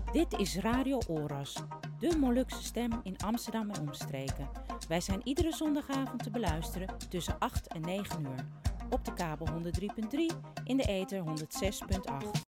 Dit is Radio Oras, de Molukse stem in Amsterdam en omstreken. Wij zijn iedere zondagavond te beluisteren tussen 8 en 9 uur. Op de kabel 103.3, in de ether 106.8.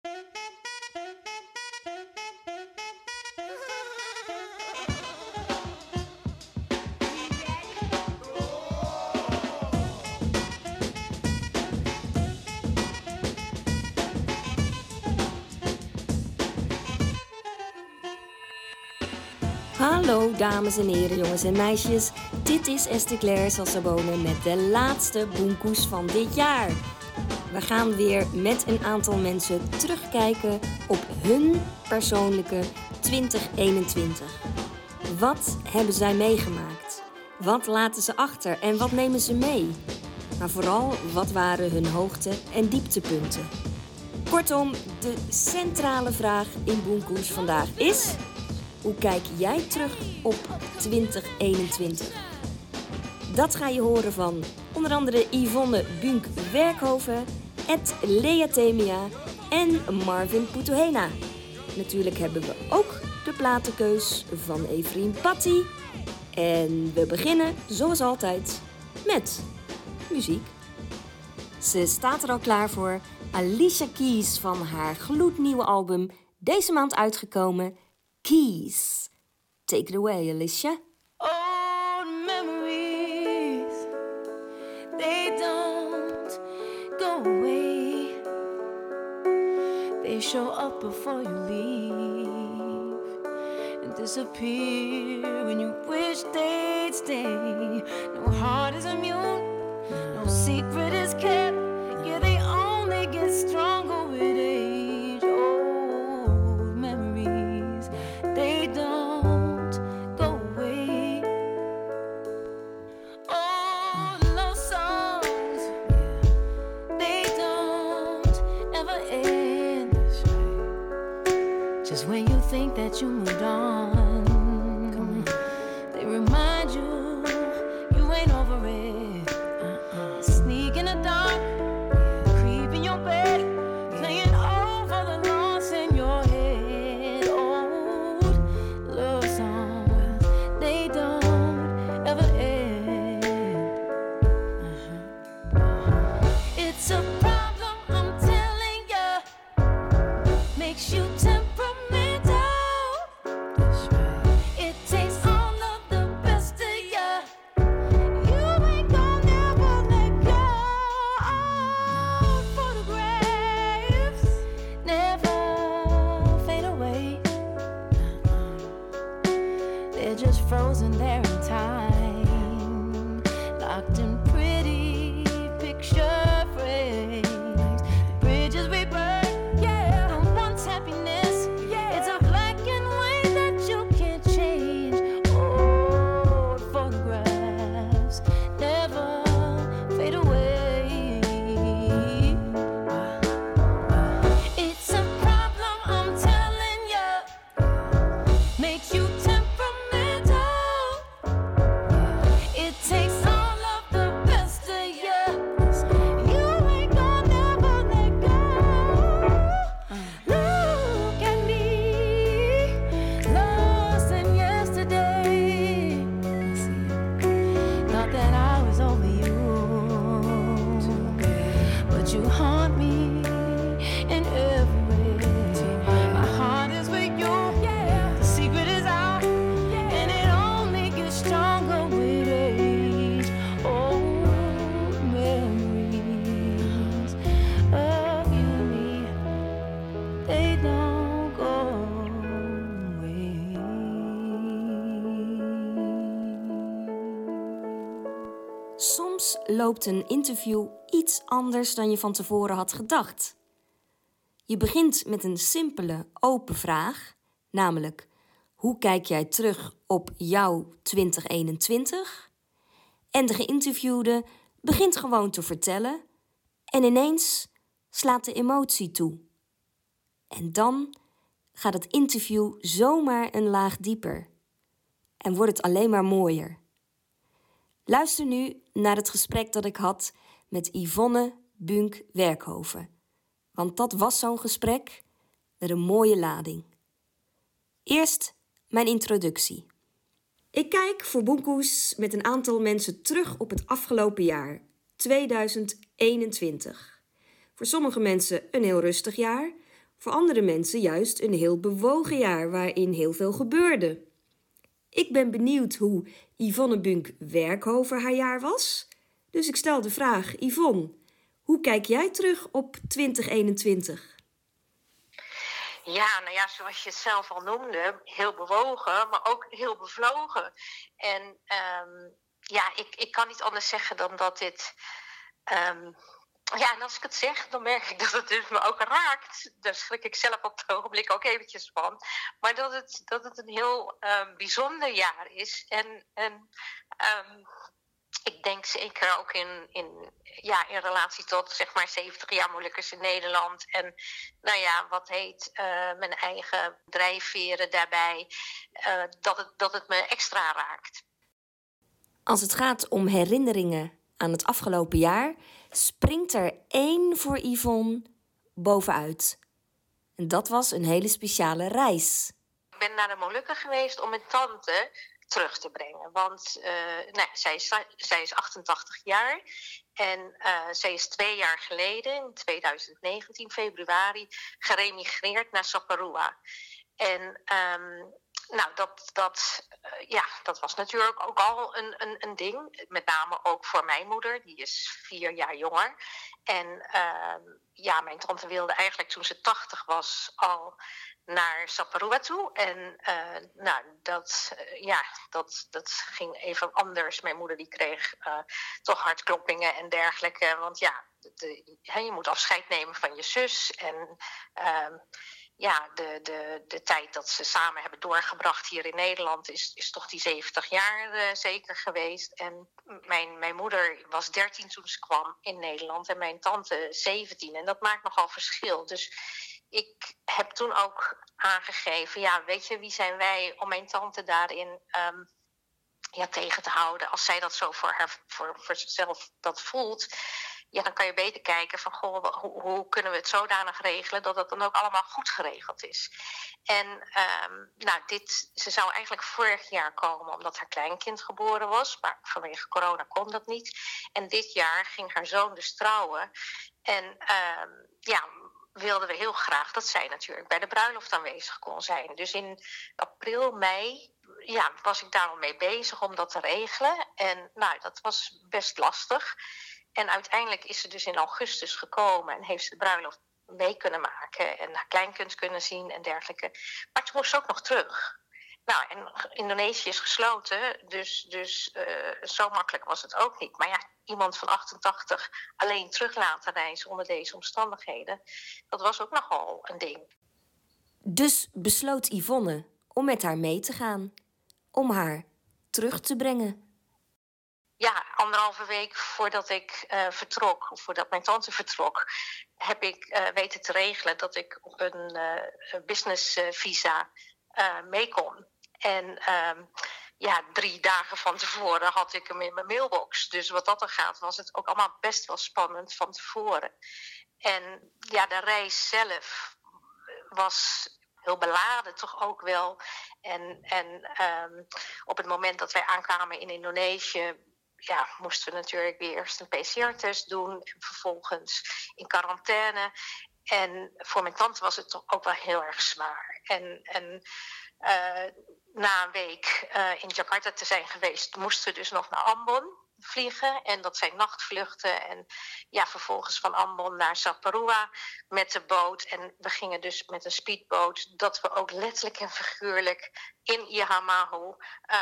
Hallo dames en heren, jongens en meisjes. Dit is Esther Claire Sassabone met de laatste boenkoes van dit jaar. We gaan weer met een aantal mensen terugkijken op hun persoonlijke 2021. Wat hebben zij meegemaakt? Wat laten ze achter en wat nemen ze mee? Maar vooral, wat waren hun hoogte- en dieptepunten? Kortom, de centrale vraag in boenkoes vandaag is: hoe kijk jij terug op 2021? Dat ga je horen van onder andere Yvonne Bunk-Werkhoven, Ed Lea Temia en Marvin Putuhena. Natuurlijk hebben we ook de platenkeus van Efrien Patti. En we beginnen, zoals altijd, met muziek. Ze staat er al klaar voor. Alicia Keys van haar gloednieuwe album, deze maand uitgekomen, Keys. Take it away, Alicia. Old memories, they don't go away. They show up before you leave and disappear when you wish they'd stay. No heart is immune, no secret is kept. Yeah, they only get stronger with age. Old memories, they don't go away. Old love songs, they don't ever end. Just when you think that you moved on, they remind you you ain't over it. Sneak in the dark, creep in your bed, playing over the loss in your head. Old love songs, they don't ever end. It's a problem, I'm telling ya, makes you temperamental. It takes all of the best of ya. You ain't gonna never let go. Photographs never fade away. They're just frozen there in time, locked in pretty picture frames. The bridges we burn, yeah, the once happiness, yeah, it's a black and white that you can't change. Old photographs never fade away. It's a problem, I'm telling ya, makes you temperamental. It takes all of the best of ya. You ain't gonna never let go. Look at me, lost in yesterday. Thought that I was over you, but you haunt me in every way. My heart is with you, yeah. The secret is out, and it only gets stronger with age. Old memories of you and me, they don't go away. Soms loopt een interview iets anders dan je van tevoren had gedacht. Je begint met een simpele, open vraag, namelijk: hoe kijk jij terug op jouw 2021? En de geïnterviewde begint gewoon te vertellen en ineens slaat de emotie toe. En dan gaat het interview zomaar een laag dieper en wordt het alleen maar mooier. Luister nu naar het gesprek dat ik had met Yvonne Bunk-Werkhoven. Want dat was zo'n gesprek met een mooie lading. Eerst mijn introductie. Ik kijk voor Boenkoes met een aantal mensen terug op het afgelopen jaar, 2021. Voor sommige mensen een heel rustig jaar, voor andere mensen juist een heel bewogen jaar waarin heel veel gebeurde. Ik ben benieuwd hoe Yvonne Bunk-Werkhover haar jaar was. Dus ik stel de vraag, Yvonne, hoe kijk jij terug op 2021? Ja, nou ja, zoals je het zelf al noemde, heel bewogen, maar ook heel bevlogen. En ik kan niet anders zeggen dan dat dit... en als ik het zeg, dan merk ik dat het dus me ook raakt. Daar schrik ik zelf op het ogenblik ook eventjes van. Maar dat het een heel bijzonder jaar is. En ik denk zeker ook in relatie tot zeg maar 70 jaar Molukkers in Nederland. En mijn eigen drijfveren daarbij. Dat het me extra raakt. Als het gaat om herinneringen aan het afgelopen jaar, springt er 1 voor Yvonne bovenuit. En dat was een hele speciale reis. Ik ben naar de Molukken geweest om mijn tante terug te brengen. Want zij is 88 jaar. En zij is 2 jaar geleden, in 2019, februari, geremigreerd naar Saparua. En dat was natuurlijk ook al een ding. Met name ook voor mijn moeder, die is 4 jaar jonger. En mijn tante wilde eigenlijk toen ze 80 was al naar Saparua toe. En dat ging even anders. Mijn moeder die kreeg toch hartkloppingen en dergelijke. Want je moet afscheid nemen van je zus. En de tijd dat ze samen hebben doorgebracht hier in Nederland is toch die 70 jaar zeker geweest. En mijn moeder was 13 toen ze kwam in Nederland en mijn tante 17. En dat maakt nogal verschil. Dus ik heb toen ook aangegeven, weet je, wie zijn wij om mijn tante daarin tegen te houden. Als zij dat zo voor zichzelf dat voelt, dan kan je beter kijken van, hoe kunnen we het zodanig regelen dat het dan ook allemaal goed geregeld is. En ze zou eigenlijk vorig jaar komen omdat haar kleinkind geboren was, maar vanwege corona kon dat niet. En dit jaar ging haar zoon dus trouwen. En wilden we heel graag dat zij natuurlijk bij de bruiloft aanwezig kon zijn. Dus in april, mei was ik daar al mee bezig om dat te regelen. En dat was best lastig. En uiteindelijk is ze dus in augustus gekomen en heeft ze de bruiloft mee kunnen maken en haar kleinkind kunnen zien en dergelijke. Maar toen moest ze ook nog terug. En Indonesië is gesloten, dus zo makkelijk was het ook niet. Maar iemand van 88 alleen terug laten reizen onder deze omstandigheden, dat was ook nogal een ding. Dus besloot Yvonne om met haar mee te gaan, om haar terug te brengen. Ja, 1,5 week voordat ik vertrok, of voordat mijn tante vertrok, heb ik weten te regelen dat ik op een business visa mee kon. En 3 dagen van tevoren had ik hem in mijn mailbox. Dus wat dat er gaat, was het ook allemaal best wel spannend van tevoren. En de reis zelf was heel beladen toch ook wel. En op het moment dat wij aankwamen in Indonesië, moesten we natuurlijk weer eerst een PCR-test doen en vervolgens in quarantaine. En voor mijn tante was het toch ook wel heel erg zwaar. En na een week in Jakarta te zijn geweest, moesten we dus nog naar Ambon vliegen. En dat zijn nachtvluchten. En vervolgens van Ambon naar Saparua met de boot. En we gingen dus met een speedboot, dat we ook letterlijk en figuurlijk in Ihamahu,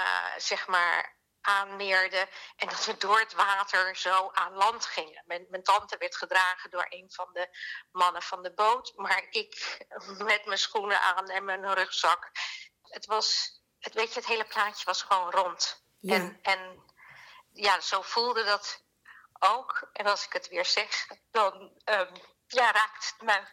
aanmeerden. En dat we door het water zo aan land gingen. Mijn tante werd gedragen door een van de mannen van de boot. Maar ik met mijn schoenen aan en mijn rugzak. Het hele plaatje was gewoon rond. Ja. En zo voelde dat ook. En als ik het weer zeg, dan raakt het me.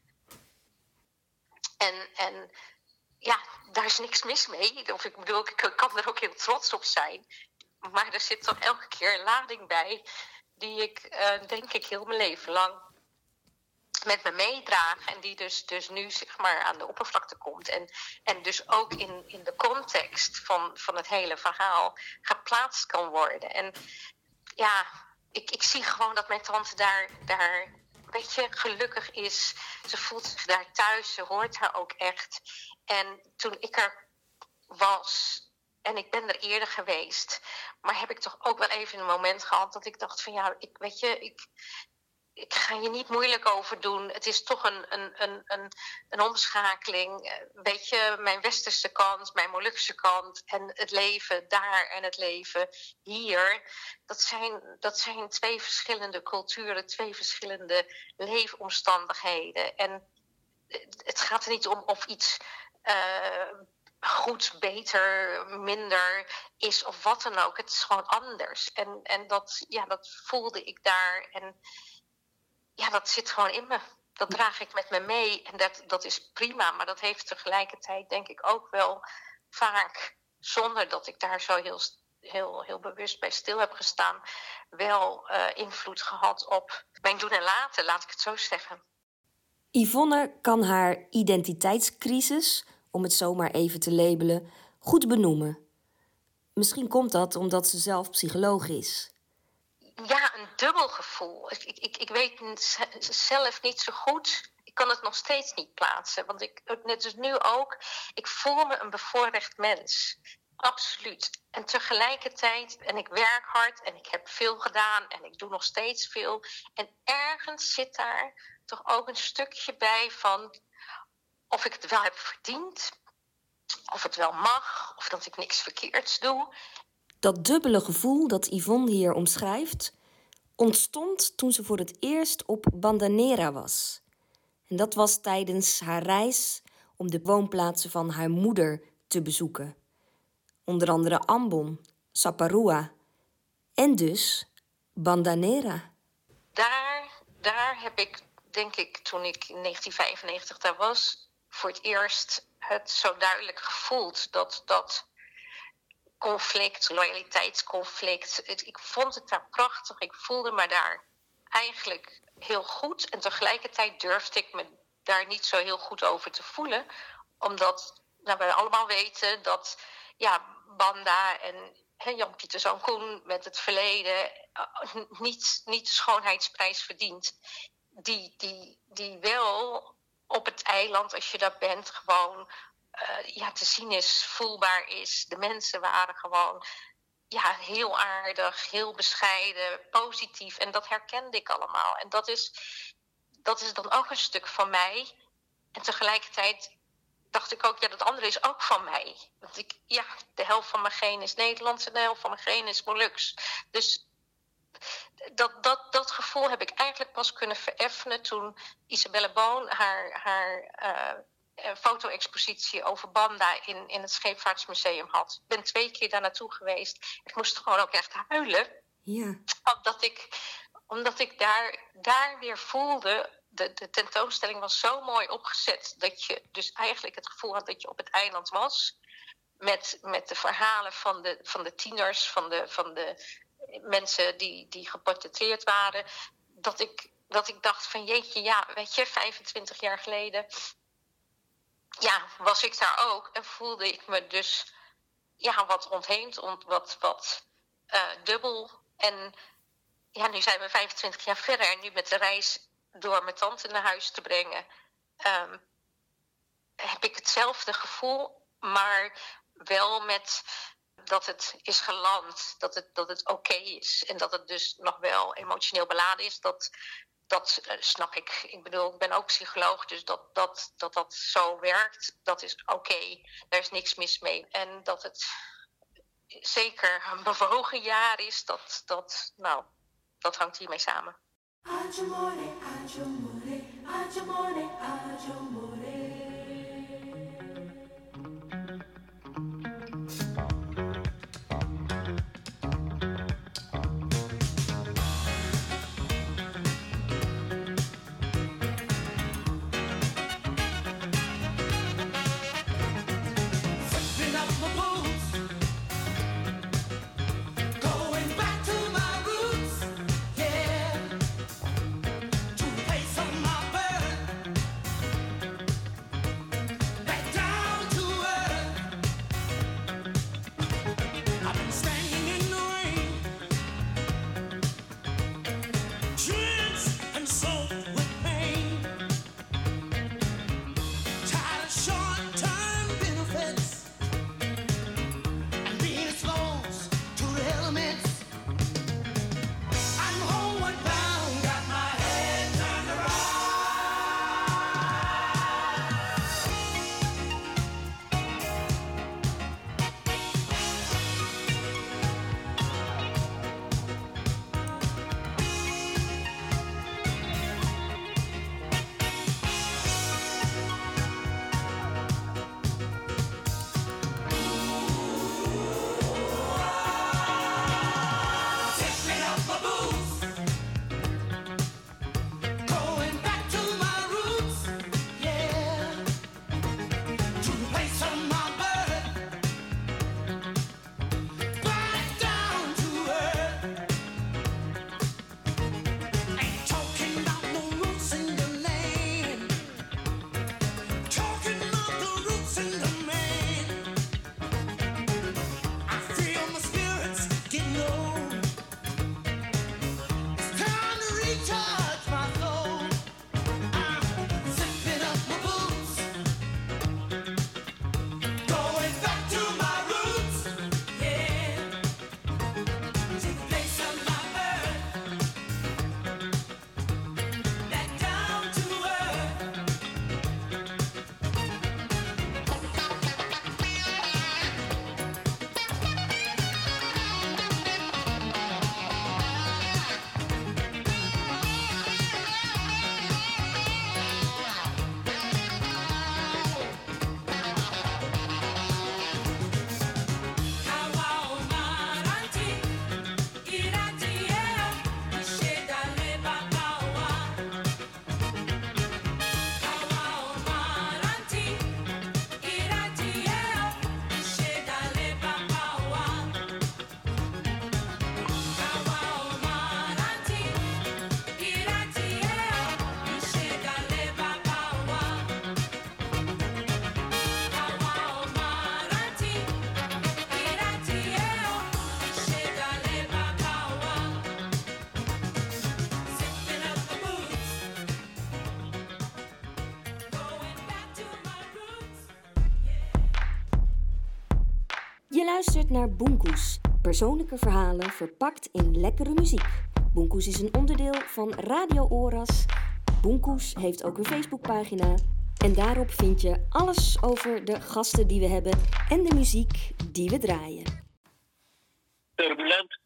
En daar is niks mis mee. Of ik bedoel, ik kan er ook heel trots op zijn. Maar er zit toch elke keer een lading bij die ik, denk ik, heel mijn leven lang met me meedragen en die dus nu zeg maar aan de oppervlakte komt. En dus ook in de context van het hele verhaal geplaatst kan worden. En ja, ik zie gewoon dat mijn tante daar weet je, gelukkig is. Ze voelt zich daar thuis, ze hoort haar ook echt. En toen ik er was, en ik ben er eerder geweest, maar heb ik toch ook wel even een moment gehad dat ik dacht van ja, ik ga je niet moeilijk over doen. Het is toch een omschakeling. Weet je, mijn westerse kant, mijn Molukse kant en het leven daar en het leven hier. Dat zijn twee verschillende culturen, twee verschillende leefomstandigheden. En het gaat er niet om of iets goed, beter, minder is of wat dan ook. Het is gewoon anders. En dat voelde ik daar. En ja, dat zit gewoon in me. Dat draag ik met me mee. En dat is prima. Maar dat heeft tegelijkertijd denk ik ook wel vaak, zonder dat ik daar zo heel bewust bij stil heb gestaan, wel invloed gehad op mijn doen en laten, laat ik het zo zeggen. Yvonne kan haar identiteitscrisis, om het zo maar even te labelen, goed benoemen. Misschien komt dat omdat ze zelf psycholoog is. Ja, een dubbel gevoel. Ik weet zelf niet zo goed. Ik kan het nog steeds niet plaatsen. Want net als nu ook, ik voel me een bevoorrecht mens. Absoluut. En tegelijkertijd, en ik werk hard en ik heb veel gedaan en ik doe nog steeds veel. En ergens zit daar toch ook een stukje bij van of ik het wel heb verdiend, of het wel mag, of dat ik niks verkeerds doe. Dat dubbele gevoel dat Yvonne hier omschrijft, ontstond toen ze voor het eerst op Bandanera was. En dat was tijdens haar reis om de woonplaatsen van haar moeder te bezoeken. Onder andere Ambon, Saparua en dus Bandanera. Daar heb ik, denk ik, toen ik in 1995 daar was, voor het eerst het zo duidelijk gevoeld dat conflict, loyaliteitsconflict. Ik vond het daar prachtig. Ik voelde me daar eigenlijk heel goed. En tegelijkertijd durfde ik me daar niet zo heel goed over te voelen. Omdat we allemaal weten dat Banda en Jan-Pieter Zoon Koen met het verleden niet de schoonheidsprijs verdient. Die wel op het eiland, als je daar bent, gewoon te zien is, voelbaar is. De mensen waren gewoon heel aardig, heel bescheiden, positief. En dat herkende ik allemaal. En dat is dan ook een stuk van mij. En tegelijkertijd dacht ik ook, dat andere is ook van mij. Want de helft van mijn genen is Nederlands en de helft van mijn genen is Moluks. Dus dat gevoel heb ik eigenlijk pas kunnen vereffenen toen Isabelle Boon haar foto-expositie over Banda in het Scheepvaartsmuseum had. Ik ben 2 keer daar naartoe geweest. Ik moest gewoon ook echt huilen. Ja. Omdat ik daar weer voelde, de tentoonstelling was zo mooi opgezet dat je dus eigenlijk het gevoel had dat je op het eiland was. Met de verhalen van de tieners, van de mensen die geportretteerd waren. Dat ik dacht van jeetje, weet je, 25 jaar geleden was ik daar ook. En voelde ik me dus wat ontheemd, wat dubbel. En nu zijn we 25 jaar verder. En nu met de reis door mijn tante naar huis te brengen, heb ik hetzelfde gevoel. Maar wel met dat het is geland, dat het oké is. En dat het dus nog wel emotioneel beladen is. Dat snap ik. Ik bedoel, ik ben ook psycholoog, dus dat zo werkt, dat is oké. Daar is niks mis mee. En dat het zeker een bewogen jaar is, dat hangt hiermee samen. Adjumore, adjumore, adjumore, adjumore. Bird luistert naar Boenkoes, persoonlijke verhalen verpakt in lekkere muziek. Boenkoes is een onderdeel van Radio Oras. Boenkoes heeft ook een Facebookpagina. En daarop vind je alles over de gasten die we hebben en de muziek die we draaien. Turbulent,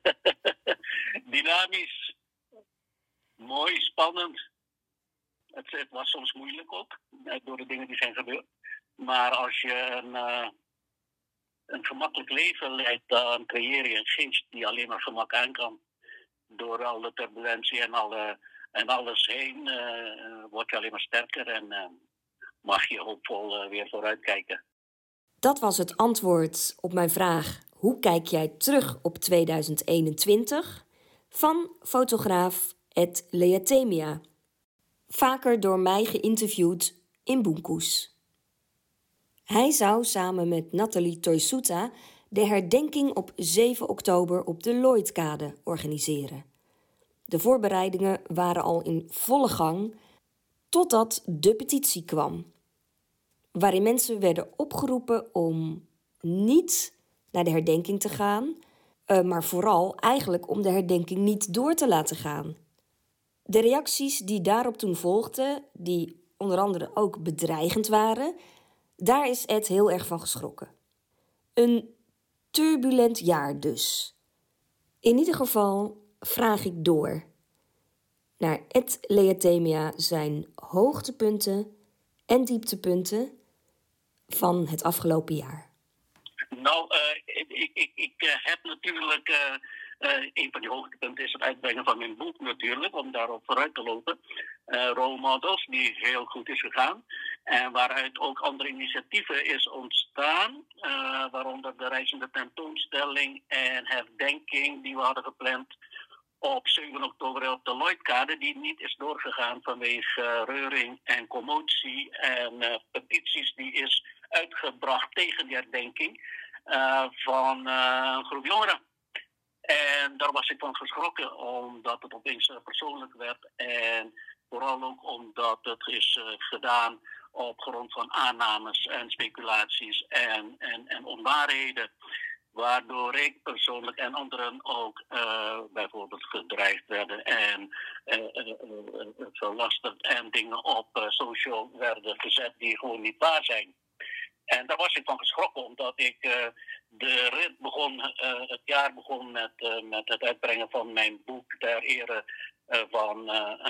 dynamisch, mooi, spannend. Het was soms moeilijk ook, door de dingen die zijn gebeurd. Maar als je een gemakkelijk leven leidt, dan creëer je een geest die alleen maar gemak aan kan. Door alle turbulentie en alles heen word je alleen maar sterker en mag je hoopvol weer vooruitkijken. Dat was het antwoord op mijn vraag: hoe kijk jij terug op 2021? Van fotograaf Ed Leatemia. Vaker door mij geïnterviewd in Boenkoes. Hij zou samen met Nathalie Toysuta de herdenking op 7 oktober op de Lloydkade organiseren. De voorbereidingen waren al in volle gang totdat de petitie kwam, waarin mensen werden opgeroepen om niet naar de herdenking te gaan, maar vooral eigenlijk om de herdenking niet door te laten gaan. De reacties die daarop toen volgden, die onder andere ook bedreigend waren, daar is Ed heel erg van geschrokken. Een turbulent jaar dus. In ieder geval vraag ik door naar Ed Leatemia zijn hoogtepunten en dieptepunten van het afgelopen jaar. Nou, ik heb natuurlijk... een van die hoogtepunten is het uitbrengen van mijn boek natuurlijk, om daarop vooruit te lopen. Role Models, die heel goed is gegaan. En waaruit ook andere initiatieven is ontstaan. Waaronder de reizende tentoonstelling en herdenking die we hadden gepland op 7 oktober op de Lloydkade, die niet is doorgegaan vanwege reuring en commotie en petities die is uitgebracht tegen die herdenking van een groep jongeren. En daar was ik van geschrokken, omdat het opeens persoonlijk werd. En vooral ook omdat het is gedaan op grond van aannames en speculaties en onwaarheden. Waardoor ik persoonlijk en anderen ook bijvoorbeeld gedreigd werden en verlastigd en dingen op social werden gezet die gewoon niet waar zijn. En daar was ik van geschrokken, omdat ik de rit begon, het jaar begon met het uitbrengen van mijn boek ter ere van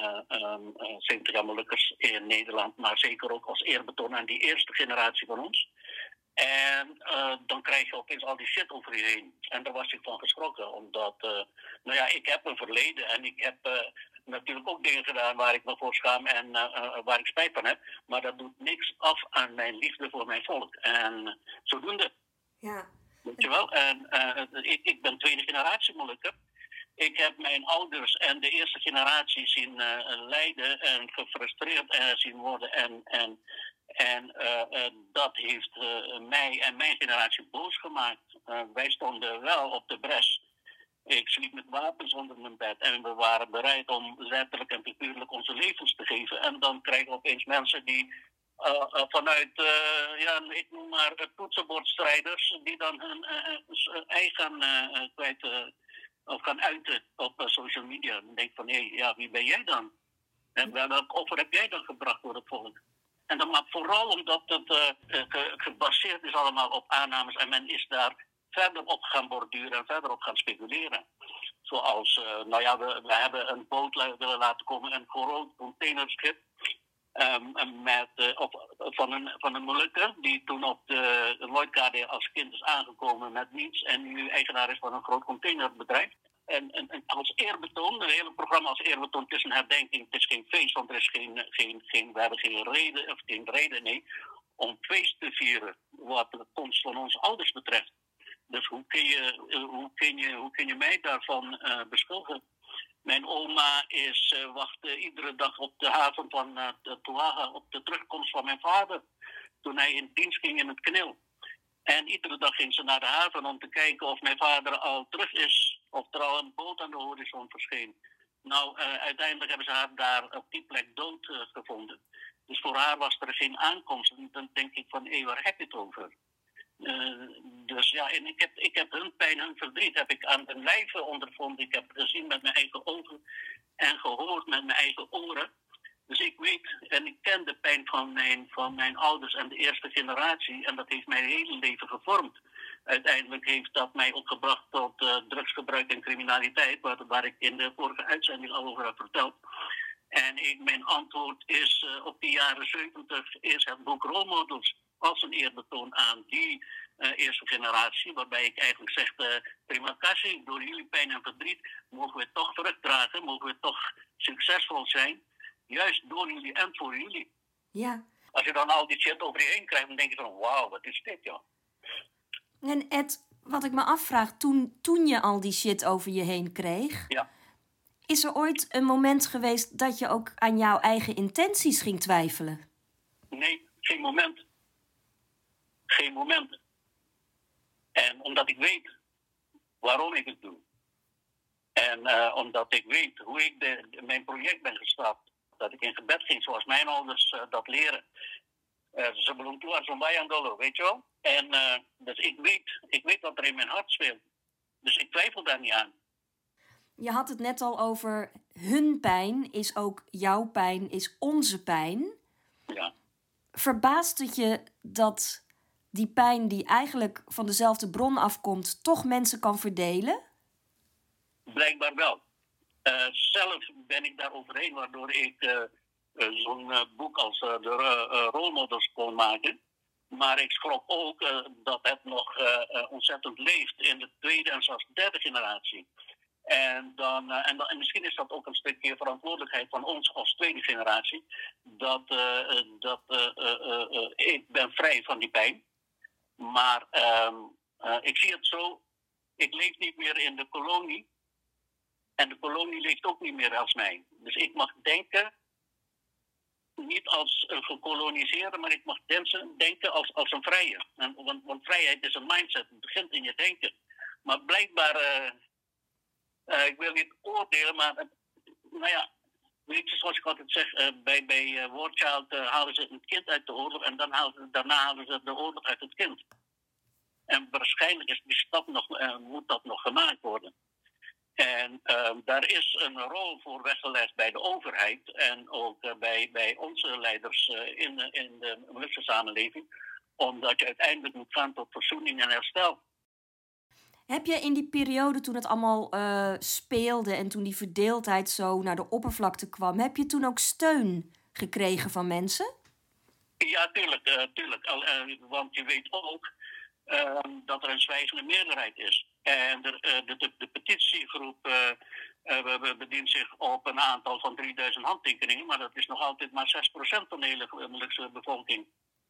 70 jaar Molukkers in Nederland, maar zeker ook als eerbetoon aan die eerste generatie van ons. En dan krijg je opeens al die shit over je heen. En daar was ik van geschrokken, omdat, ik heb een verleden en ik heb natuurlijk ook dingen gedaan waar ik me voor schaam en waar ik spijt van heb. Maar dat doet niks af aan mijn liefde voor mijn volk. En zodoende. Ja. Weet je wel? En ik ben tweede generatie Molukker. Ik heb mijn ouders en de eerste generatie zien lijden en gefrustreerd zien worden. En dat heeft mij en mijn generatie boos gemaakt. Wij stonden wel op de bres. Ik sliep met wapens onder mijn bed en we waren bereid om letterlijk en figuurlijk onze levens te geven. En dan krijgen we opeens mensen die vanuit, ik noem maar toetsenbordstrijders, die dan hun eigen kwijt of gaan uiten op social media. Dan denk ik van, wie ben jij dan? En welk offer heb jij dan gebracht voor het volk? En dan maar vooral omdat het gebaseerd is allemaal op aannames en men is daar verder op gaan borduren en verder op gaan speculeren. Zoals, we hebben een boot willen laten komen, een groot containerschip van een Molukker die toen op de Lloydkade als kind is aangekomen met niets en nu eigenaar is van een groot containerbedrijf. En als eerbetoon, het hele programma als eerbetoon, het is een herdenking, het is geen feest, want er is we hebben geen reden om feest te vieren wat de komst van onze ouders betreft. Dus hoe kun je mij daarvan beschuldigen? Mijn oma wachtte iedere dag op de haven van Tuaga op de terugkomst van mijn vader, toen hij in dienst ging in het Knil. En iedere dag ging ze naar de haven om te kijken of mijn vader al terug is, of er al een boot aan de horizon verscheen. Nou, uiteindelijk hebben ze haar daar op die plek dood gevonden. Dus voor haar was er geen aankomst. En dan denk ik van, waar heb je het over? Dus ja, en ik heb hun pijn, hun verdriet heb ik aan hun lijve ondervonden. Ik heb gezien met mijn eigen ogen en gehoord met mijn eigen oren. Dus ik weet en ik ken de pijn van mijn ouders en de eerste generatie. En dat heeft mijn hele leven gevormd. Uiteindelijk heeft dat mij ook gebracht tot drugsgebruik en criminaliteit, waar ik in de vorige uitzending al over heb verteld. En mijn antwoord is op de jaren 70 is het boek Role Models als een eerbetoon aan die eerste generatie, waarbij ik eigenlijk zeg, prima kassie, door jullie pijn en verdriet mogen we toch terugdragen, mogen we toch succesvol zijn, juist door jullie en voor jullie. Ja. Als je dan al die shit over je heen krijgt, dan denk je van wauw, wat is dit, joh. En Ed, wat ik me afvraag, toen je al die shit over je heen kreeg, Ja. is er ooit een moment geweest dat je ook aan jouw eigen intenties ging twijfelen? Nee, geen moment. Geen moment. En omdat ik weet waarom ik het doe. En omdat ik weet hoe ik mijn project ben gestart. Dat ik in gebed ging zoals mijn ouders dat leren. Ze bedoelen toe als een Bayangolo, weet je wel? En dus ik weet wat er in mijn hart speelt. Dus ik twijfel daar niet aan. Je had het net al over hun pijn is ook jouw pijn, is onze pijn. Ja. Verbaast het je dat die pijn die eigenlijk van dezelfde bron afkomt, toch mensen kan verdelen? Blijkbaar wel. Zelf ben ik daar overheen, waardoor ik zo'n boek als de Role Models kon maken. Maar ik schrok ook dat het nog ontzettend leeft in de tweede en zelfs derde generatie. En misschien is dat ook een stukje verantwoordelijkheid van ons als tweede generatie. Ik ben vrij van die pijn. Maar ik zie het zo. Ik leef niet meer in de kolonie. En de kolonie leeft ook niet meer als mij. Dus ik mag denken, niet als een gekoloniseerde, maar ik mag denken als een vrije. Want vrijheid is een mindset. Het begint in je denken. Maar blijkbaar, ik wil niet oordelen, maar nou ja, weet je, zoals ik altijd zeg, bij War Child halen ze een kind uit de oorlog en daarna halen ze de oorlog uit het kind. En waarschijnlijk is die stap moet dat nog gemaakt worden. En daar is een rol voor weggelegd bij de overheid en ook bij onze leiders in de Molukse samenleving, omdat je uiteindelijk moet gaan tot verzoening en herstel. Heb je in die periode toen het allemaal speelde en toen die verdeeldheid zo naar de oppervlakte kwam, heb je toen ook steun gekregen van mensen? Ja, tuurlijk. Want je weet ook dat er een zwijgende meerderheid is. En de petitiegroep bedient zich op een aantal van 3000 handtekeningen, maar dat is nog altijd maar 6% van de hele Molukse bevolking.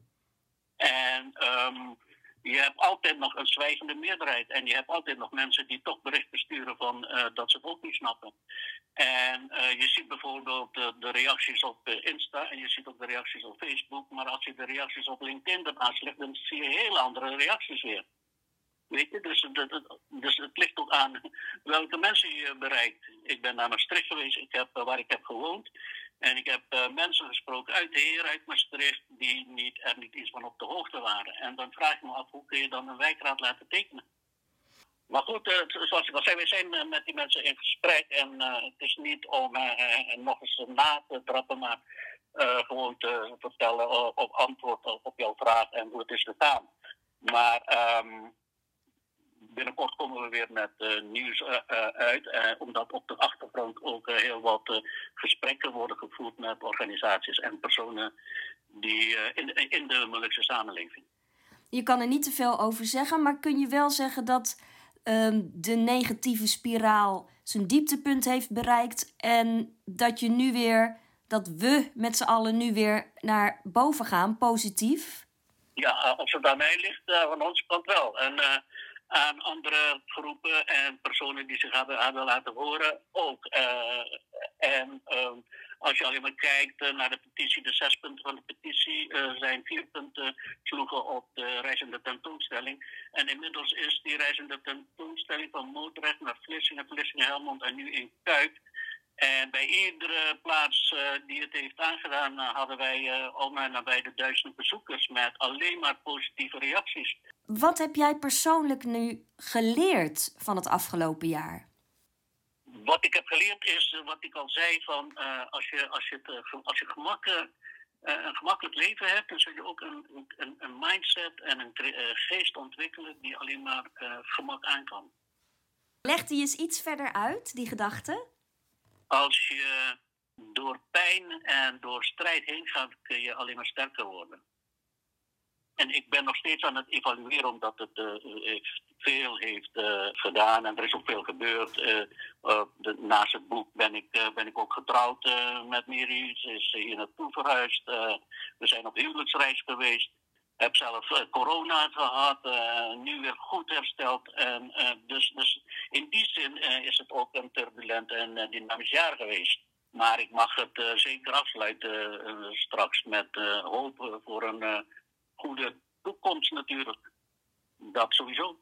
En je hebt altijd nog een zwijgende meerderheid. En je hebt altijd nog mensen die toch berichten sturen van dat ze het ook niet snappen. En je ziet bijvoorbeeld de reacties op Insta en je ziet ook de reacties op Facebook. Maar als je de reacties op LinkedIn ernaast legt, dan zie je hele andere reacties weer. Weet je, dus het ligt ook aan welke mensen je bereikt. Ik ben naar Maastricht geweest, waar ik heb gewoond. En ik heb mensen gesproken uit de Heer, uit Maastricht, die er niet eens van op de hoogte waren. En dan vraag ik me af, hoe kun je dan een wijkraad laten tekenen? Maar goed, zoals ik al zei, we zijn met die mensen in gesprek. En het is niet om nog eens na te trappen, maar gewoon te vertellen op antwoord op jouw vraag en hoe het is gegaan. Maar binnenkort komen we weer met nieuws uit, omdat op de achtergrond ook heel wat gesprekken worden gevoerd met organisaties en personen die in de Molukse samenleving. Je kan er niet te veel over zeggen, maar kun je wel zeggen dat de negatieve spiraal zijn dieptepunt heeft bereikt en dat we met z'n allen nu weer naar boven gaan, positief? Ja, als het aan mij ligt, van onze kant wel. En aan andere groepen en personen die zich hebben laten horen ook. Als je alleen maar kijkt naar de petitie, de 6 punten van de petitie, zijn 4 punten sloegen op de reizende tentoonstelling. En inmiddels is die reizende tentoonstelling van Moordrecht naar Vlissingen, Helmond en nu in Kuik En bij iedere plaats die het heeft aangedaan, hadden wij al nabij de 1000 bezoekers met alleen maar positieve reacties. Wat heb jij persoonlijk nu geleerd van het afgelopen jaar? Wat ik heb geleerd is, wat ik al zei, van als je een gemakkelijk leven hebt, dan zul je ook een mindset en een geest ontwikkelen die alleen maar gemak aan kan. Leg die eens iets verder uit, die gedachte? Als je door pijn en door strijd heen gaat, kun je alleen maar sterker worden. En ik ben nog steeds aan het evalueren, omdat het veel heeft gedaan en er is ook veel gebeurd. Naast het boek ben ik ook getrouwd met Miri. Ze is hier naartoe verhuisd. We zijn op huwelijksreis geweest. Ik heb zelf corona gehad, nu weer goed hersteld. Dus in die zin is het ook een turbulent en dynamisch jaar geweest. Maar ik mag het zeker afsluiten straks met hoop voor een goede toekomst natuurlijk. Dat sowieso.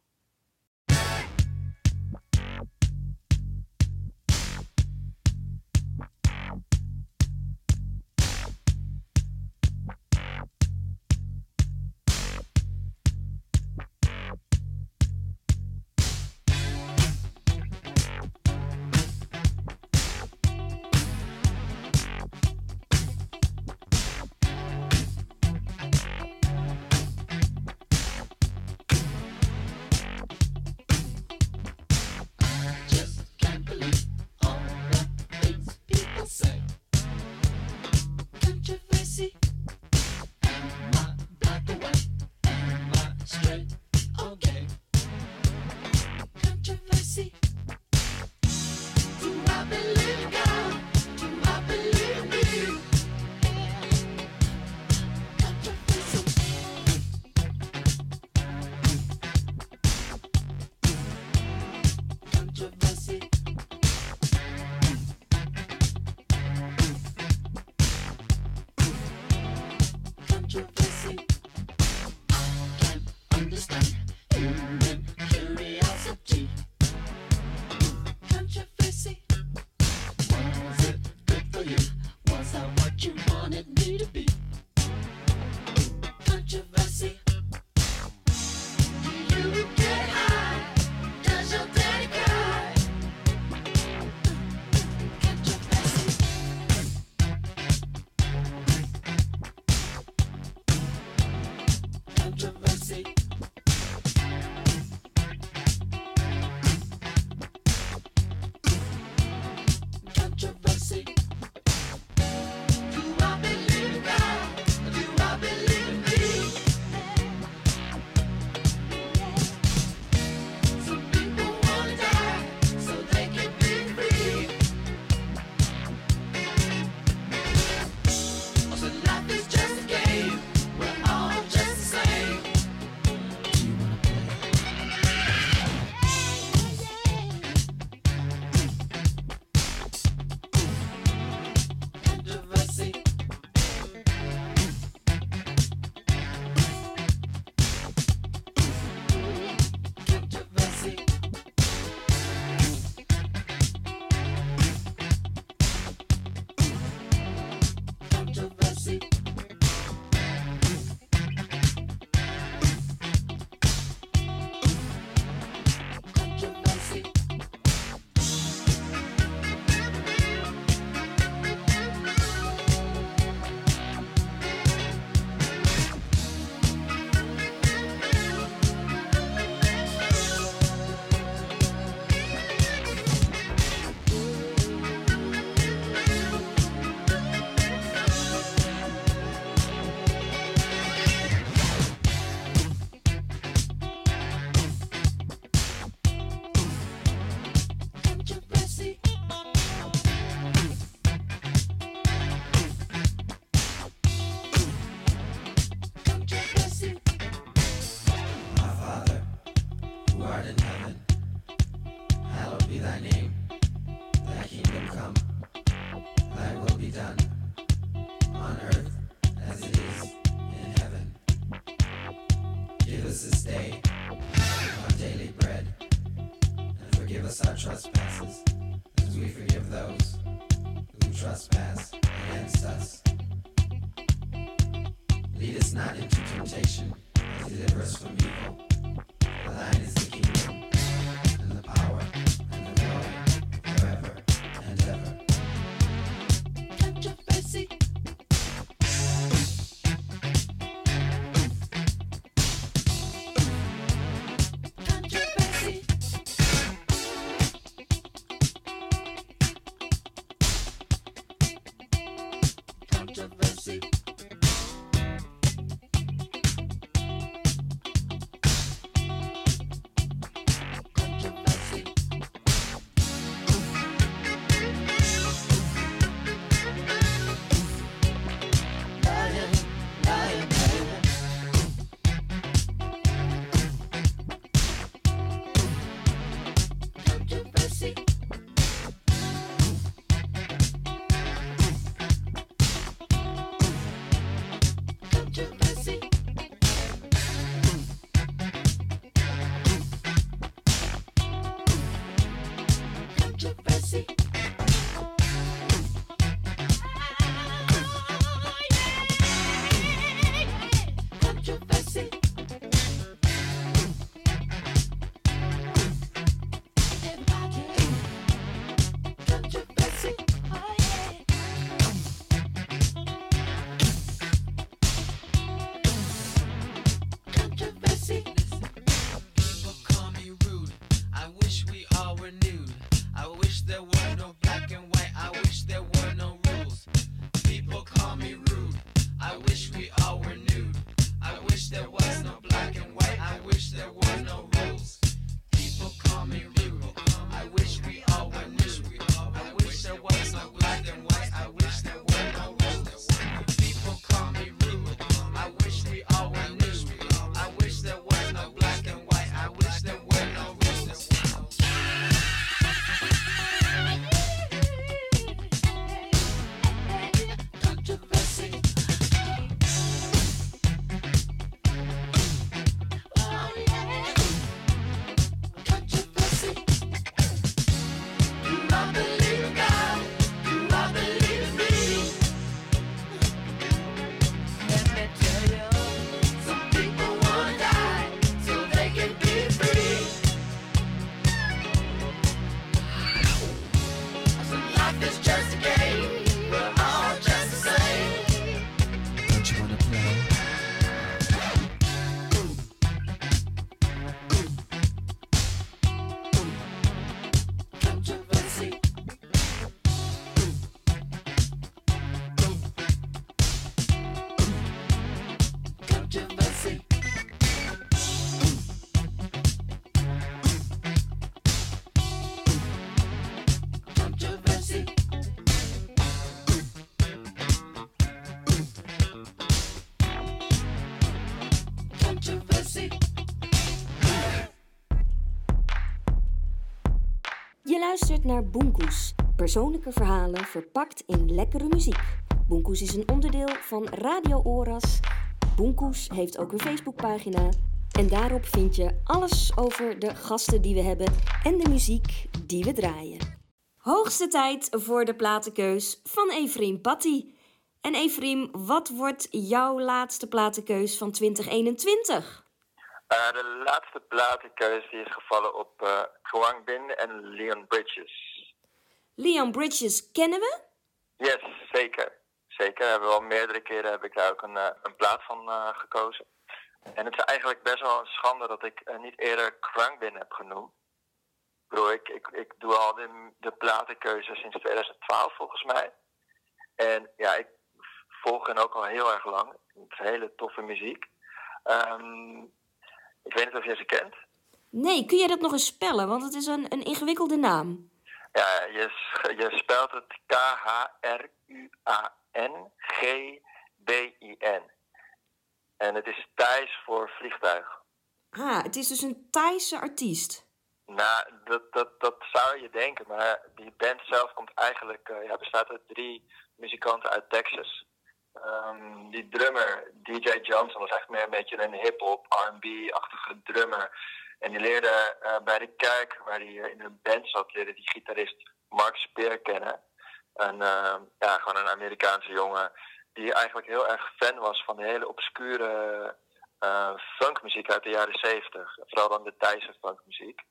Forgive us our trespasses, as we forgive those trespass against us. Lead us not into temptation, but deliver us from evil. For thine is the kingdom, and the power, and the glory, forever and ever. Controversy. Controversy. Controversy. Controversy. Lion, lion, lion. Controversy. Controversy. Controversy. Controversy. Controversy. Controversy. People call me rude. I wish we all were nude. I wish there were no black and white. I wish there were no rules. People call me rude. I wish we all were nude. I wish there was no black and white. I wish there were no rules. People call me rude. I wish we all were nude. I wish there was no black and white. I wish there were no rules. People call me rude. I wish we all were nude. I wish there was no black and white. I wish there were no rules. Controversy. Oh yeah. Controversy. Do I believe in God? Do I believe in me? Let me tell you, some people wanna die so they can be free. Some life is just a game, we're all just the same. Don't you wanna play? Controversy. Controversy. Controversy. Controversy. Je luistert naar Boenkoes, persoonlijke verhalen verpakt in lekkere muziek. Boenkoes is een onderdeel van Radio Oras. Boenkoes heeft ook een Facebookpagina. En daarop vind je alles over de gasten die we hebben en de muziek die we draaien. Hoogste tijd voor de platenkeus van Efriem Patti. En Efriem, wat wordt jouw laatste platenkeus van 2021? De laatste platenkeus die is gevallen op Quang Binh en Leon Bridges. Leon Bridges kennen we? Yes, zeker. Zeker. Hebben we al meerdere keren heb ik daar ook een plaat van gekozen. En het is eigenlijk best wel een schande dat ik niet eerder Quang Binh heb genoemd. Ik bedoel, ik doe al de platenkeuze sinds 2012 volgens mij. En ja, ik volg hen ook al heel erg lang. Het is hele toffe muziek. Ik weet niet of je ze kent. Nee, kun jij dat nog eens spellen? Want het is een ingewikkelde naam. Ja, je spelt het K-H-R-U-A-N-G-B-I-N. En het is Thais voor vliegtuig. Ah, het is dus een Thaise artiest. Nou, dat zou je denken, maar die band zelf komt eigenlijk, bestaat uit 3 muzikanten uit Texas. Die drummer, DJ Johnson, was echt meer een beetje een hip-hop, R&B-achtige drummer. En die leerde bij de kerk, waar hij in een band zat, leerde die gitarist Mark Speer kennen. Gewoon een Amerikaanse jongen die eigenlijk heel erg fan was van de hele obscure funkmuziek uit de jaren 70. Vooral dan de Thaise funkmuziek.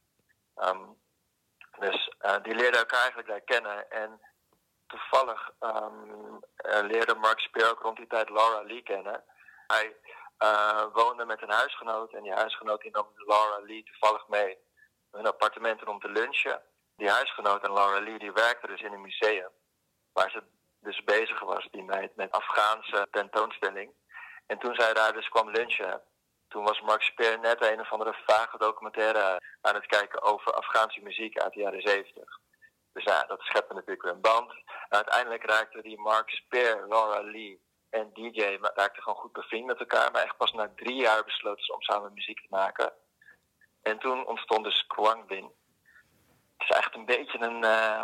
Dus die leerden elkaar eigenlijk daar kennen. En toevallig leerde Mark Speer ook rond die tijd Laura Lee kennen. Hij woonde met een huisgenoot en die huisgenoot die nam Laura Lee toevallig mee hun appartementen om te lunchen. Die huisgenoot en Laura Lee die werkte dus in een museum waar ze dus bezig was die meid met Afghaanse tentoonstelling. En toen zij daar dus kwam lunchen, toen was Mark Speer net een of andere vage documentaire aan het kijken over Afghaanse muziek uit de jaren 70. Dus ja, dat schepte natuurlijk weer een band. En uiteindelijk raakte die Mark Speer, Laura Lee en DJ raakten gewoon goed bevriend met elkaar. Maar echt pas na 3 jaar besloten ze om samen muziek te maken. En toen ontstond dus Khruangbin. Het is echt een beetje een,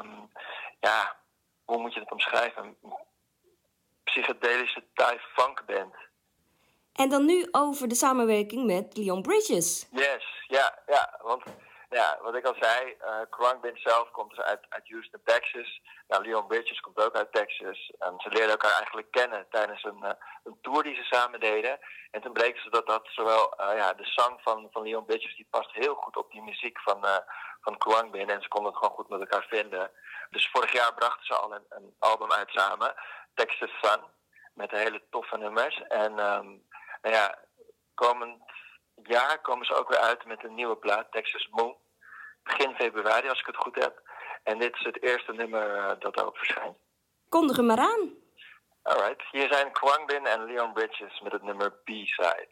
hoe moet je het omschrijven? Een psychedelische Thai funkband. En dan nu over de samenwerking met Leon Bridges. Yes, ja, want wat ik al zei, Khruangbin zelf komt dus uit Houston, Texas. Nou, Leon Bridges komt ook uit Texas. Ze leerden elkaar eigenlijk kennen tijdens een tour die ze samen deden. En toen bleek ze dat zowel de zang van Leon Bridges, die past heel goed op die muziek van Khruangbin. En ze konden het gewoon goed met elkaar vinden. Dus vorig jaar brachten ze al een album uit samen, Texas Sun, met hele toffe nummers. En komend jaar komen ze ook weer uit met een nieuwe plaat, Texas Moon. Begin februari, als ik het goed heb. En dit is het eerste nummer dat daarop verschijnt. Kondig hem maar aan. Alright, hier zijn Khruangbin en Leon Bridges met het nummer B-Side.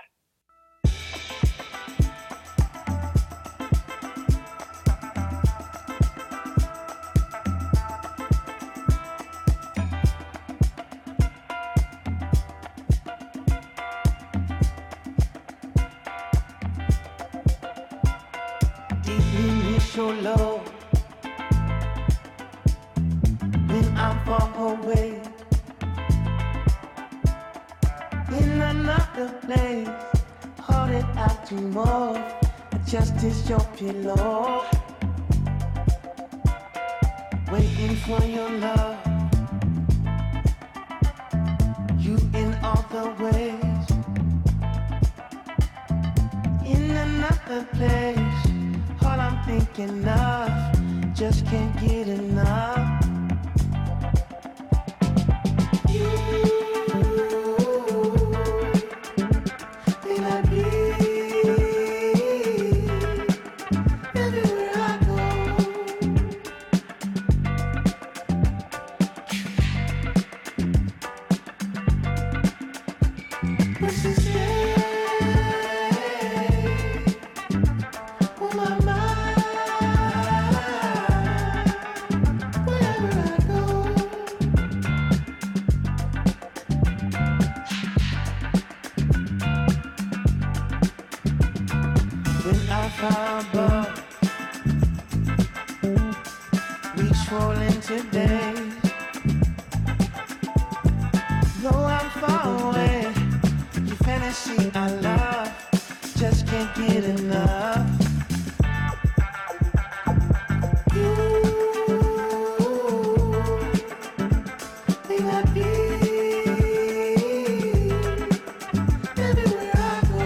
So low when I'm far away in another place, holding out to more, just as your pillow, waiting for your love. You in all the ways, in another place. All I'm thinking of, just can't get enough. You, will I be everywhere I go? What she say? Above, reach for into days. Though I'm far away, your fantasy I love, just can't get enough. You, may not be everywhere I go.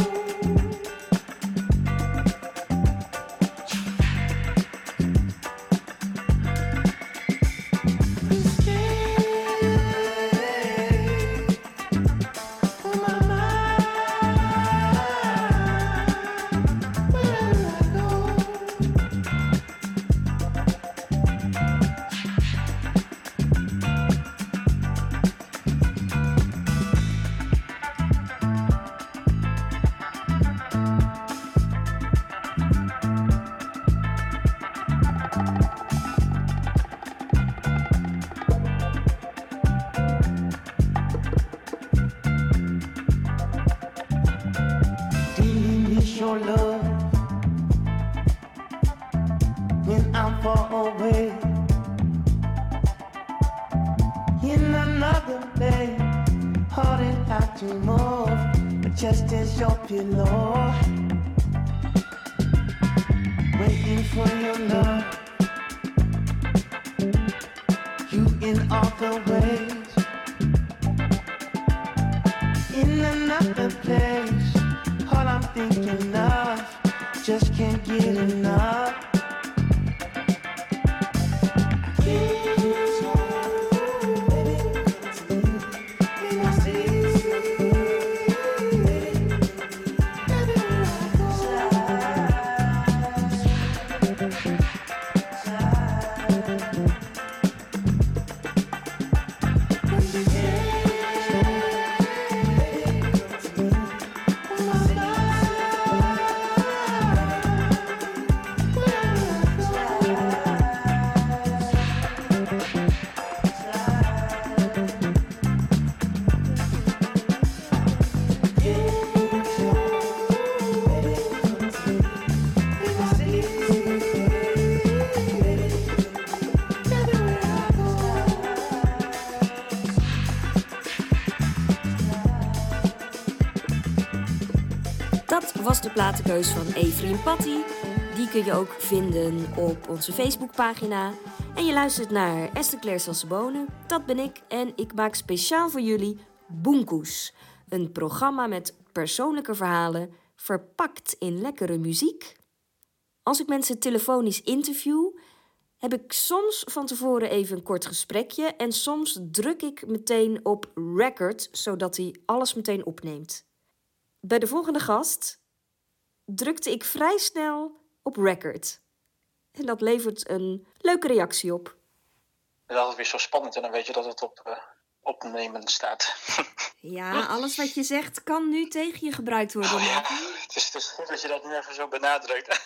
Your love when I'm far away in another day, holding out to move, but just as your pillow, waiting for your love. You in another ways, in another place. All I'm thinking of, just can't get enough. Dat was de platenkeus van Avery en Patty. Die kun je ook vinden op onze Facebookpagina. En je luistert naar Esther Claire Sassebone. Dat ben ik en ik maak speciaal voor jullie Boenkoes. Een programma met persoonlijke verhalen verpakt in lekkere muziek. Als ik mensen telefonisch interview, heb ik soms van tevoren even een kort gesprekje en soms druk ik meteen op record, zodat hij alles meteen opneemt. Bij de volgende gast drukte ik vrij snel op record. En dat levert een leuke reactie op. Dat is altijd weer zo spannend en dan weet je dat het op opnemen staat. Ja, alles wat je zegt kan nu tegen je gebruikt worden. Oh, ja. Het is goed dat je dat nu even zo benadrukt.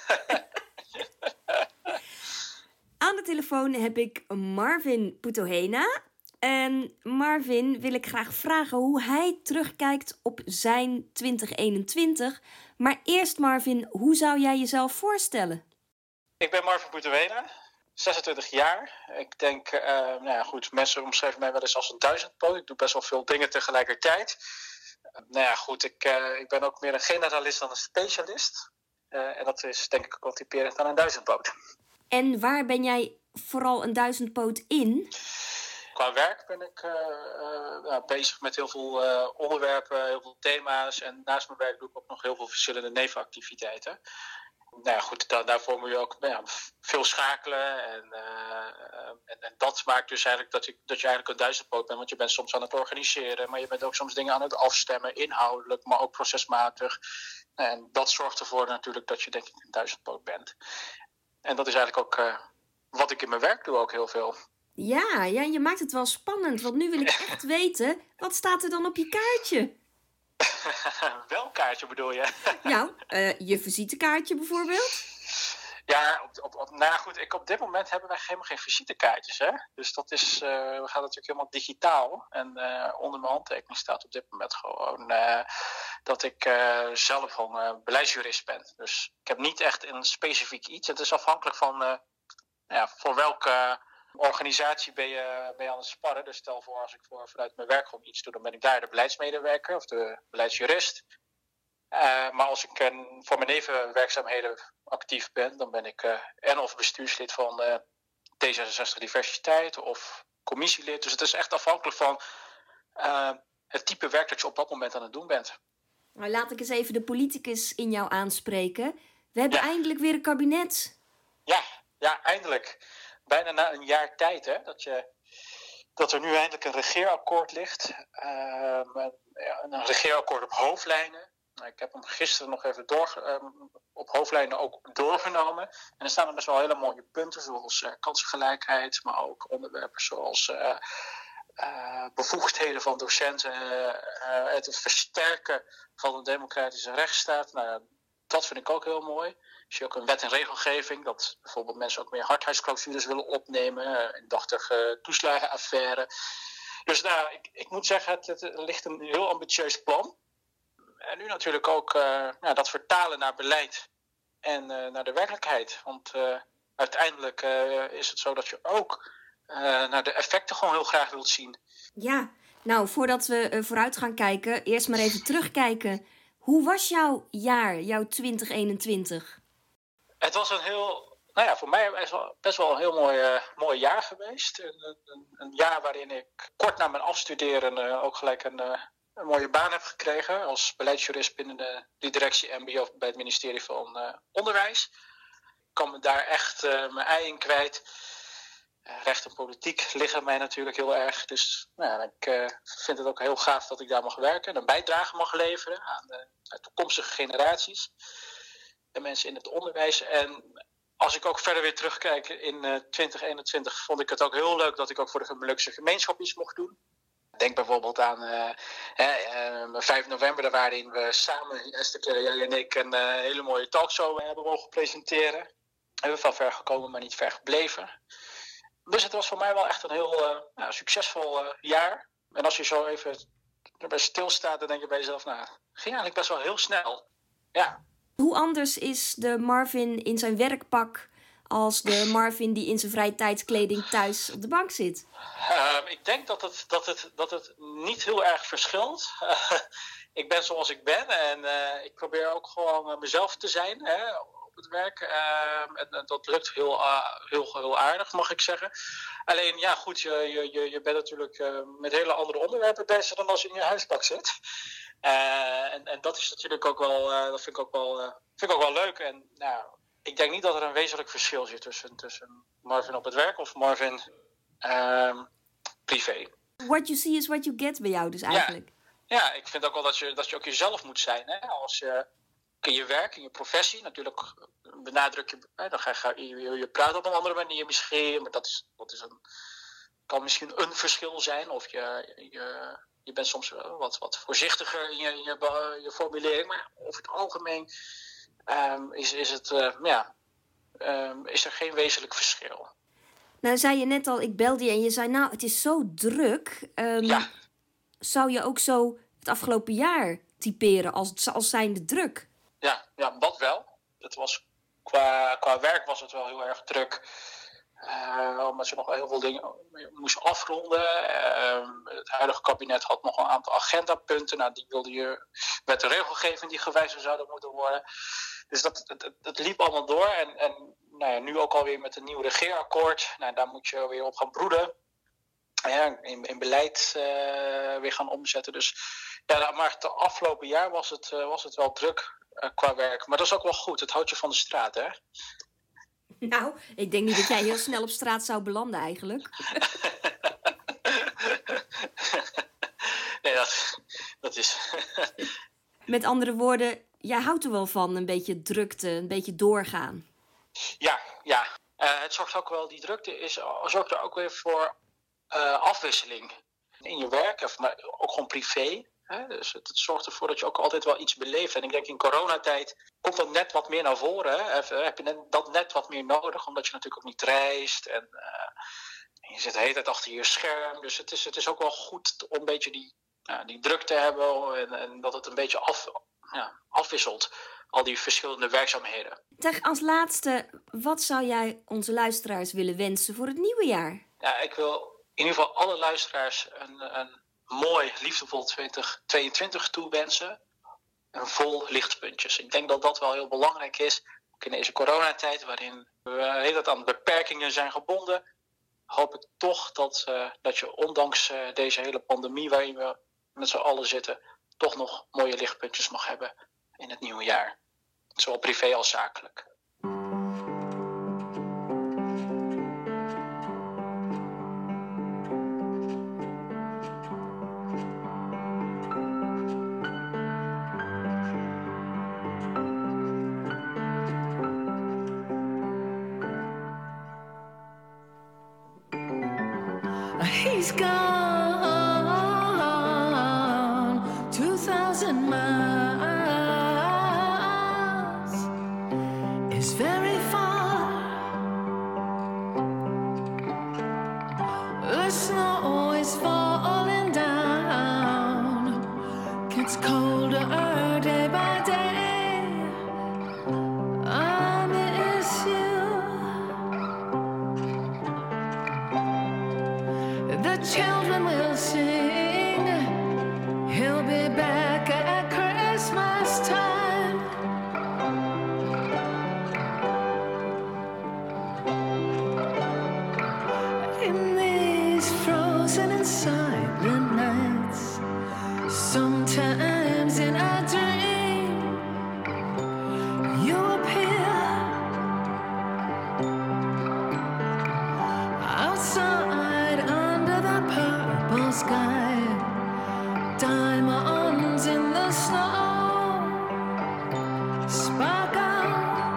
Aan de telefoon heb ik Marvin Putohena. En Marvin wil ik graag vragen hoe hij terugkijkt op zijn 2021. Maar eerst Marvin, hoe zou jij jezelf voorstellen? Ik ben Marvin Putohena, 26 jaar. Ik denk, goed, mensen omschrijven mij wel eens als een duizendpoot. Ik doe best wel veel dingen tegelijkertijd. Ik ben ook meer een generalist dan een specialist. En dat is denk ik ook wel typerend aan een duizendpoot. En waar ben jij vooral een duizendpoot in? Qua werk ben ik bezig met heel veel onderwerpen, heel veel thema's. En naast mijn werk doe ik ook nog heel veel verschillende nevenactiviteiten. Daarvoor moet je ook veel schakelen. En dat maakt dus eigenlijk dat je eigenlijk een duizendpoot bent. Want je bent soms aan het organiseren, maar je bent ook soms dingen aan het afstemmen, inhoudelijk, maar ook procesmatig. En dat zorgt ervoor natuurlijk dat je denk ik een duizendpoot bent. En dat is eigenlijk ook wat ik in mijn werk doe ook heel veel. Ja, je maakt het wel spannend, want nu wil ik echt weten, wat staat er dan op je kaartje? Welk kaartje bedoel je? Nou, je visitekaartje bijvoorbeeld? Ja, op dit moment hebben wij helemaal geen visitekaartjes, hè. Dus dat is, we gaan natuurlijk helemaal digitaal. En onder mijn handtekening staat op dit moment gewoon dat ik zelf gewoon beleidsjurist ben. Dus ik heb niet echt een specifiek iets. Het is afhankelijk van voor welke organisatie ben je aan het sparren. Dus stel voor, als ik vanuit mijn werk gewoon iets doe, dan ben ik daar de beleidsmedewerker of de beleidsjurist. Maar als ik voor mijn nevenwerkzaamheden actief ben, dan ben ik of bestuurslid van D66 Diversiteit of commissielid. Dus het is echt afhankelijk van het type werk dat je op dat moment aan het doen bent. Nou, laat ik eens even de politicus in jou aanspreken. We hebben eindelijk weer een kabinet. Ja, eindelijk. Bijna na een jaar tijd, hè, dat er nu eindelijk een regeerakkoord ligt. Een regeerakkoord op hoofdlijnen. Ik heb hem gisteren nog even op hoofdlijnen ook doorgenomen. En er staan er best wel hele mooie punten, zoals kansengelijkheid, maar ook onderwerpen zoals bevoegdheden van docenten, het versterken van de democratische rechtsstaat. Dat vind ik ook heel mooi. Dus je ook een wet en regelgeving, dat bijvoorbeeld mensen ook meer hardheidsclausules willen opnemen, indachtige toeslagenaffaire. Dus ik moet zeggen, het ligt een heel ambitieus plan. En nu natuurlijk ook dat vertalen naar beleid en naar de werkelijkheid. Want uiteindelijk is het zo dat je ook naar de effecten gewoon heel graag wilt zien. Ja, nou voordat we vooruit gaan kijken, eerst maar even terugkijken. Hoe was jouw jaar, jouw 2021? Het was een heel Nou ja, voor mij is het best wel een heel mooi jaar geweest. Een jaar waarin ik kort na mijn afstuderen ook gelijk een mooie baan heb gekregen als beleidsjurist binnen de directie MBO bij het ministerie van Onderwijs. Ik kan me daar echt mijn ei in kwijt. Recht en politiek liggen mij natuurlijk heel erg. Dus ik vind het ook heel gaaf dat ik daar mag werken en een bijdrage mag leveren aan de toekomstige generaties en mensen in het onderwijs. En als ik ook verder weer terugkijk in 2021, vond ik het ook heel leuk dat ik ook voor de Molukse gemeenschap iets mocht doen. Denk bijvoorbeeld aan 5 november, waarin we samen, Esther Claire, jij en ik, een hele mooie talkshow hebben mogen presenteren. We zijn van ver gekomen, maar niet ver gebleven. Dus het was voor mij wel echt een heel succesvol jaar. En als je zo even erbij stilstaat, dan denk je bij jezelf, het ging eigenlijk best wel heel snel. Ja. Hoe anders is de Marvin in zijn werkpak als de Marvin die in zijn vrije tijdskleding thuis op de bank zit? Ik denk dat het niet heel erg verschilt. Ik ben zoals ik ben en ik probeer ook gewoon mezelf te zijn op het werk. En dat lukt heel aardig, mag ik zeggen. Alleen, ja goed, je bent natuurlijk met hele andere onderwerpen bezig dan als je in je huispak zit. En dat is natuurlijk ook wel, dat vind ik ook wel leuk. En ik denk niet dat er een wezenlijk verschil zit tussen Marvin op het werk of Marvin privé. What you see is what you get bij jou dus eigenlijk. Ja, ik vind ook wel dat je ook jezelf moet zijn. Hè? Als je in je werk, in je professie, natuurlijk benadruk je, dan je praat op een andere manier misschien, maar dat kan misschien een verschil zijn. Of je bent soms wat voorzichtiger in je formulering, maar over het algemeen is er geen wezenlijk verschil. Nou, zei je net al, ik belde je en je zei, het is zo druk. Zou je ook zo het afgelopen jaar typeren als zijnde druk? Ja, dat wel. Het was, qua werk was het wel heel erg druk. Omdat je nog heel veel dingen moest afronden. Het huidige kabinet had nog een aantal agendapunten. Die wilde je met de regelgeving die gewijzigd zouden moeten worden. Dus dat liep allemaal door. En nu ook alweer met een nieuw regeerakkoord. Daar moet je weer op gaan broeden. In beleid weer gaan omzetten. Dus maar het afgelopen jaar was het wel druk qua werk. Maar dat is ook wel goed. Het houdt je van de straat, hè? Nou, ik denk niet dat jij heel snel op straat zou belanden eigenlijk. Nee, dat is... Met andere woorden, jij houdt er wel van een beetje drukte, een beetje doorgaan. Ja. Het zorgt ook wel, die drukte zorgt er ook weer voor afwisseling in je werk, maar ook gewoon privé. Dus het zorgt ervoor dat je ook altijd wel iets beleeft. En ik denk in coronatijd komt dat net wat meer naar voren. Heb je dat net wat meer nodig, omdat je natuurlijk ook niet reist. En je zit de hele tijd achter je scherm. Dus het is ook wel goed om een beetje die druk te hebben. En dat het een beetje afwisselt, al die verschillende werkzaamheden. Als laatste, wat zou jij onze luisteraars willen wensen voor het nieuwe jaar? Ja, ik wil in ieder geval alle luisteraars een mooi, liefdevol 2022 toewensen. En vol lichtpuntjes. Ik denk dat dat wel heel belangrijk is. Ook in deze coronatijd, waarin we heel wat aan beperkingen zijn gebonden. Hoop ik toch dat je ondanks deze hele pandemie waarin we met z'n allen zitten, toch nog mooie lichtpuntjes mag hebben in het nieuwe jaar. Zowel privé als zakelijk. He's gone 2,000 miles is very far. The snow is falling down, gets colder day by day. I miss you. The children will sing, he'll be back at Christmas time. sparkle.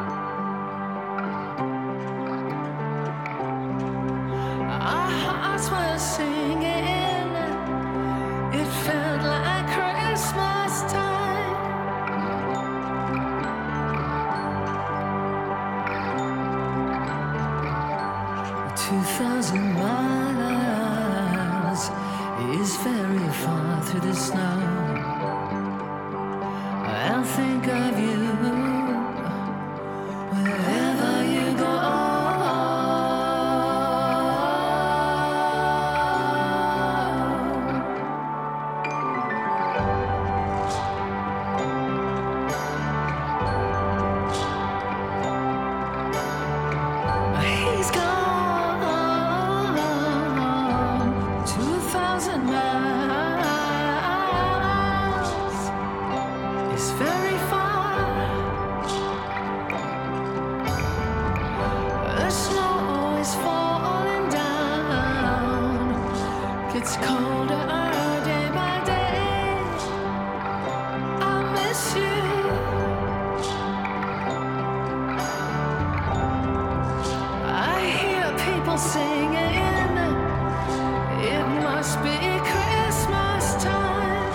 Our hearts were singing. It felt like Christmas time. 2,000 miles is very far through the snow. I'll think of you wherever you go. He's gone 2,000 miles is very far. The snow is falling down. Gets colder day by day. I miss you. I hear people singing. It must be Christmas time.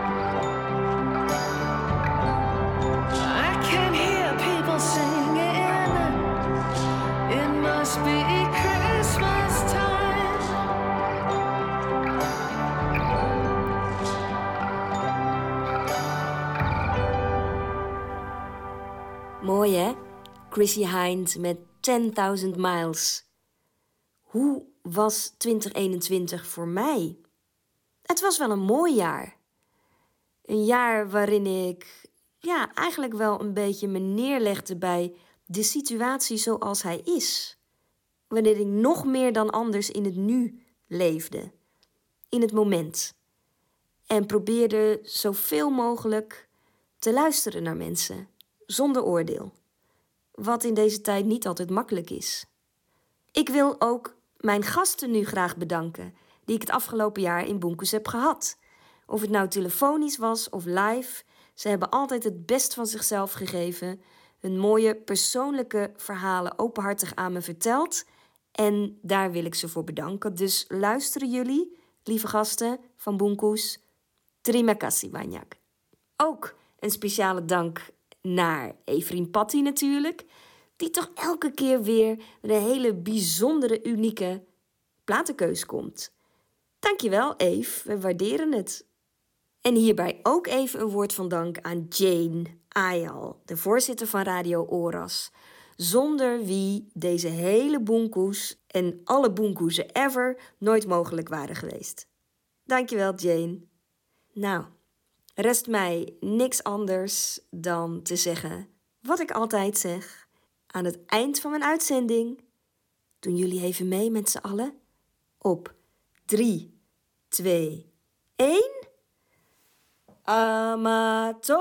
I can hear people singing. It must be Christmas time. Mooi hè? Chrissie Hynde met 10,000 Miles. Hoe was 2021 voor mij? Het was wel een mooi jaar. Een jaar waarin ik eigenlijk wel een beetje me neerlegde bij de situatie zoals hij is. Wanneer ik nog meer dan anders in het nu leefde. In het moment. En probeerde zoveel mogelijk te luisteren naar mensen. Zonder oordeel. Wat in deze tijd niet altijd makkelijk is. Ik wil ook mijn gasten nu graag bedanken, die ik het afgelopen jaar in Boenkoes heb gehad. Of het nou telefonisch was of live, ze hebben altijd het best van zichzelf gegeven, hun mooie persoonlijke verhalen openhartig aan me verteld. En daar wil ik ze voor bedanken. Dus luisteren jullie, lieve gasten van Boenkoes. Terima kasih banyak. Ook een speciale dank naar Efrien Patty natuurlijk, die toch elke keer weer met een hele bijzondere, unieke platenkeus komt. Dankjewel, Eve, we waarderen het. En hierbij ook even een woord van dank aan Jane Ayal, de voorzitter van Radio Oras, zonder wie deze hele Boenkoes en alle Boenkoesen ever nooit mogelijk waren geweest. Dankjewel, Jane. Nou, rest mij niks anders dan te zeggen wat ik altijd zeg. Aan het eind van mijn uitzending doen jullie even mee met z'n allen. Op 3, 2, 1. Amato.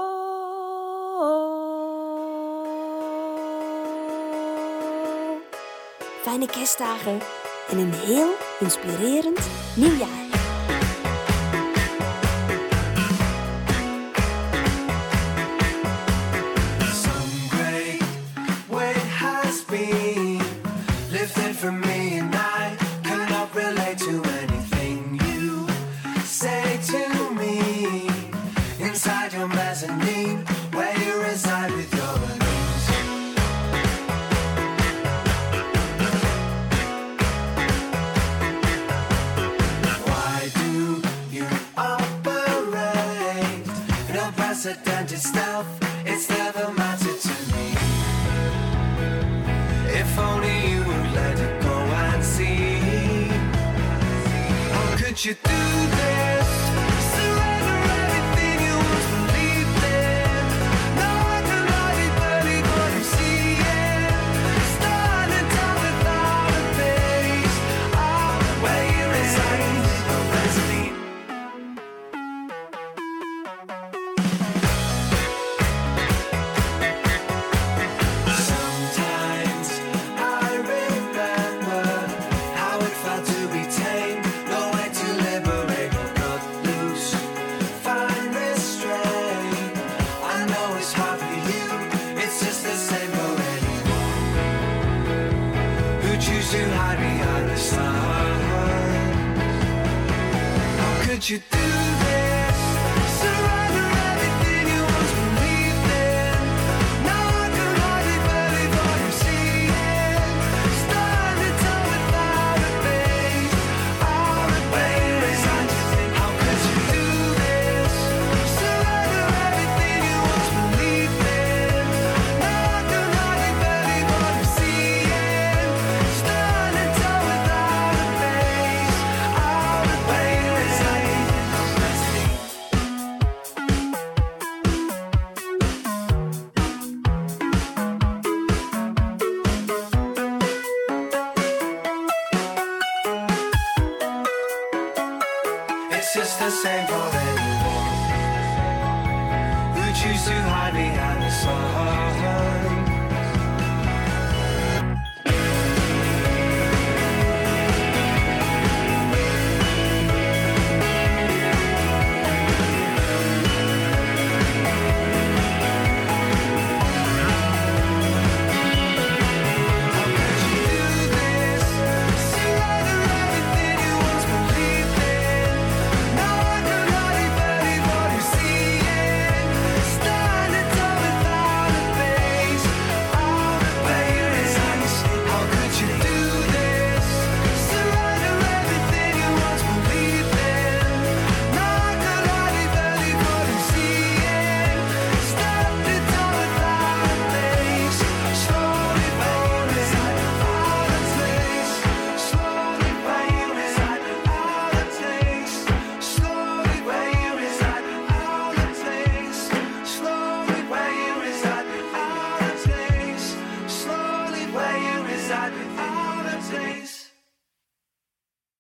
Fijne kerstdagen en een heel inspirerend nieuwjaar. For me, and I cannot relate to anything you say to me. Inside your mezzanine, where you reside with your balloons. Why do you operate in unprecedented stealth? It's never mattered to me. If only you would let it go and see. How could you do this? Surrender everything you once believed in. Now I can hardly believe what I'm seeing. Starting down without a base. Where you reside, no Vaseline. Remember how it felt to be tamed, no way to liberate. choose to hide behind the sun. How could you do this? Surrender everything you once believed in. Now I can hardly believe what I'm seeing. Standing tall without a base, all the base. How could you do this? Surrender everything you once believed in. Now I can hardly believe what I'm seeing. Standing tall without a base, all the base. It's just the same for anyone who choose to